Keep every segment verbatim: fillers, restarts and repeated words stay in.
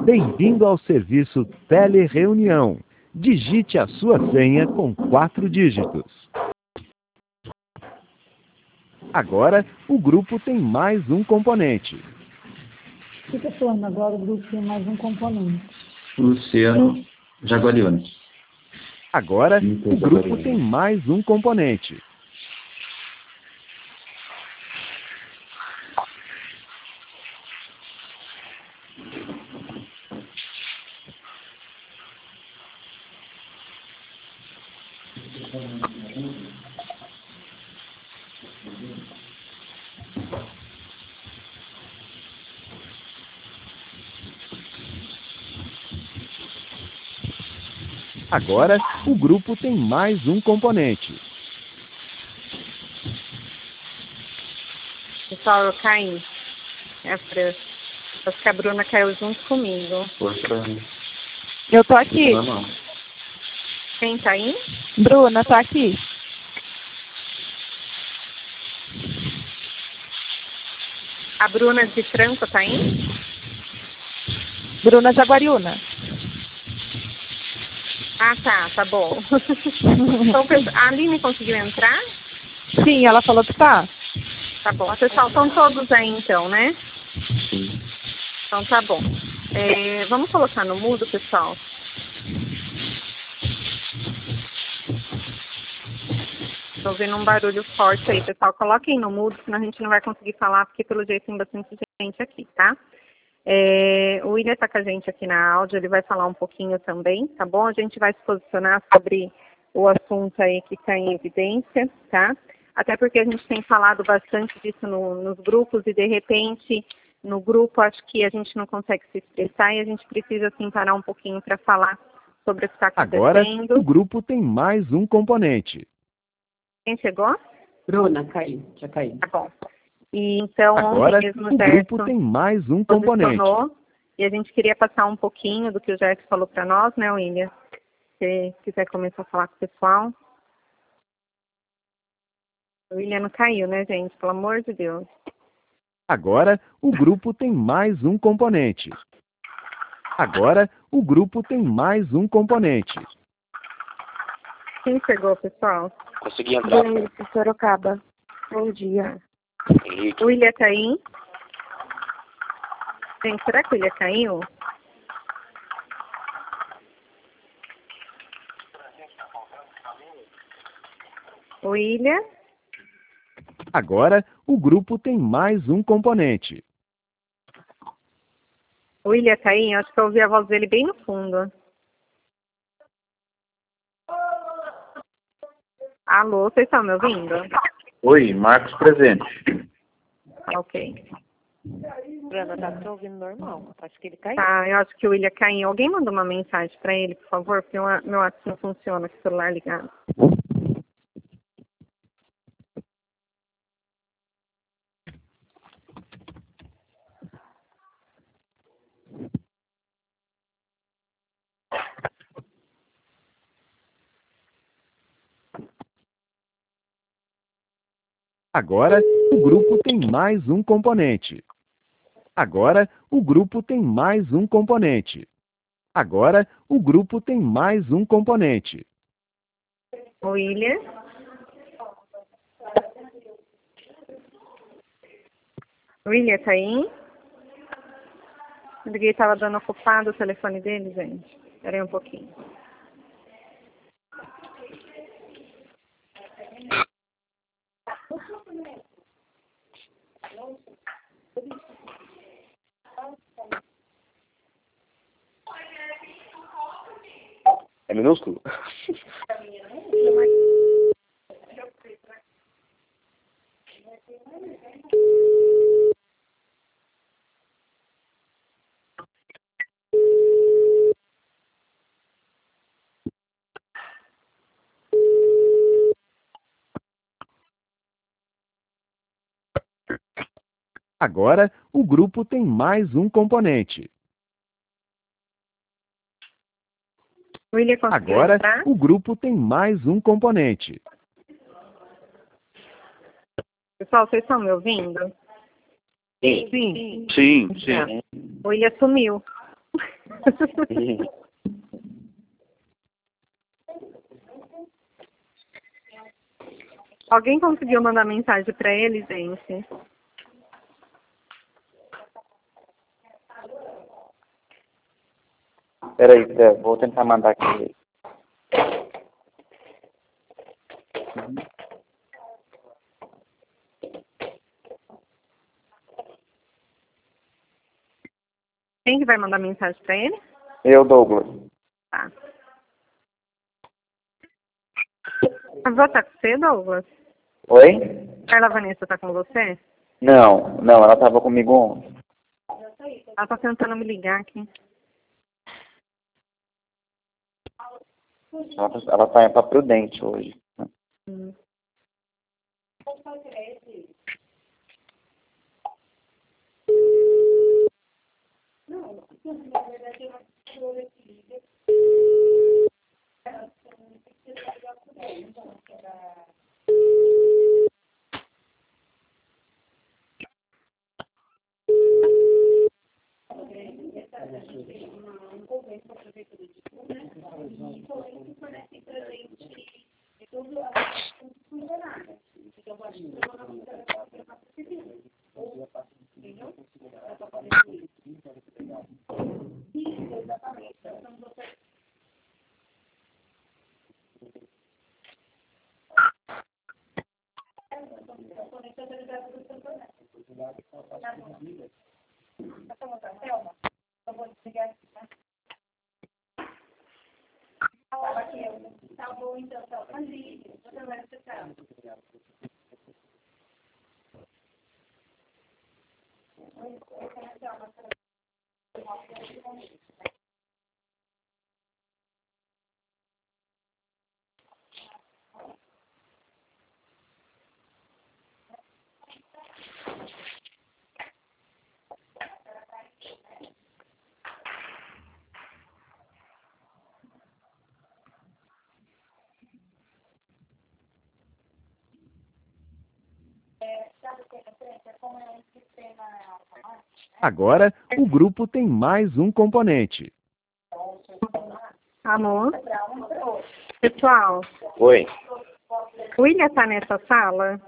Bem-vindo ao serviço Telereunião. Digite a sua senha com quatro dígitos. Agora, o grupo tem mais um componente. Fica falando agora, o grupo tem mais um componente. Luciano Jaguarione. Agora, o grupo tem mais um componente. Agora, o grupo tem mais um componente. Pessoal, eu caí. É a Fran. Acho que a Bruna caiu junto comigo. Poxa, Eu tô aqui. não, não. Quem tá aí? Bruna, tô aqui. A Bruna de Franco tá aí? Bruna Jaguariúna. Ah, tá, tá bom. Então, a Aline conseguiu entrar? Sim, ela falou que tá. Tá bom. Pessoal, estão todos aí então, né? Sim. Então tá bom. É, vamos colocar no mudo, pessoal? Tô ouvindo um barulho forte aí, pessoal. Coloquem no mudo, senão a gente não vai conseguir falar, porque pelo jeito tem bastante gente aqui, tá? É, o William está com a gente aqui na áudio, ele vai falar um pouquinho também, tá bom? A gente vai se posicionar sobre o assunto aí que está em evidência, tá? Até porque a gente tem falado bastante disso no, nos grupos e, de repente, no grupo acho que a gente não consegue se expressar e a gente precisa, assim, parar um pouquinho para falar sobre o que está acontecendo. Agora, o grupo tem mais um componente. Quem chegou? Bruna, caiu, já caiu. Tá bom. E então, Agora, ontem mesmo o grupo tem mais um componente. posicionou e a gente queria passar um pouquinho do que o Gerson falou para nós, né, William? Se quiser começar a falar com o pessoal. O William não caiu, né, gente? Pelo amor de Deus. Agora, o grupo tem mais um componente. Agora, o grupo tem mais um componente. Quem chegou, pessoal? Consegui entrar. Denise, Sorocaba. Bom dia. Henrique. O William tá aí? Gente, será que o William caiu? O William? Agora, o grupo tem mais um componente. O William tá aí? Eu acho que eu ouvi a voz dele bem no fundo. Alô, vocês estão me ouvindo? Oi, Marcos presente. Ok. Bruna, tá te ouvindo normal. Acho que ele caiu. Tá, eu acho que o William caiu. Alguém mandou uma mensagem para ele, por favor? Porque o meu WhatsApp não funciona com o celular ligado. Agora, o grupo tem mais um componente. Agora, o grupo tem mais um componente. Agora, o grupo tem mais um componente. O William? O William tá aí? Eu liguei, tava dando ocupado o telefone dele, gente. Espera aí um pouquinho. É minúsculo? Agora, o grupo tem mais um componente. O William conseguiu Agora, entrar? o grupo tem mais um componente. Pessoal, vocês estão me ouvindo? Sim. Sim. Sim, sim. O William sumiu. Alguém conseguiu mandar mensagem para ele, gente? Peraí, Zé, vou tentar mandar aqui. Quem que vai mandar mensagem para ele? Eu, Douglas. Tá. A avó tá com você, Douglas? Oi? Carla Vanessa tá com você? Não, não, ela tava comigo ontem. Ela tá tentando me ligar aqui. Ela, tá- ela tá pra Prudente hoje. Hum. Agora, o grupo tem mais um componente. Amor? Pessoal, Oi? o William tá nessa sala?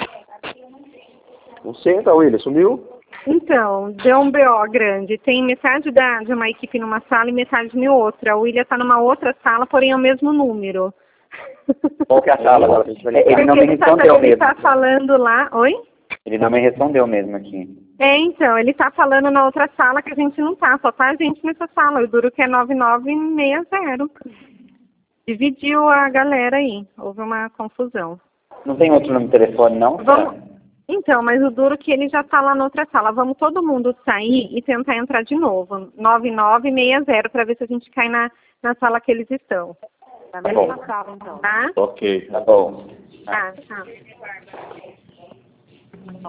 Não sei, tá, William? Sumiu? Então, deu um B O grande. Tem metade da, de uma equipe numa sala e metade em outra. O William tá numa outra sala, porém é o mesmo número. Qual que é a sala? Ele não Porque me ele tá, respondeu ele mesmo. tá falando lá... Oi? Ele não me respondeu mesmo aqui. É, então, ele tá falando na outra sala que a gente não tá, só tá a gente nessa sala. O duro que é nove nove seis zero. Dividiu a galera aí, houve uma confusão. Não tem outro número de telefone, não? Vamos... Então, mas o duro que ele já tá lá na outra sala. Vamos todo mundo sair e tentar entrar de novo. nove nove seis zero, para ver se a gente cai na, na sala que eles estão. Na Tá mesma bom. sala, então. Tá? Ok. Tá bom. Tá, tá.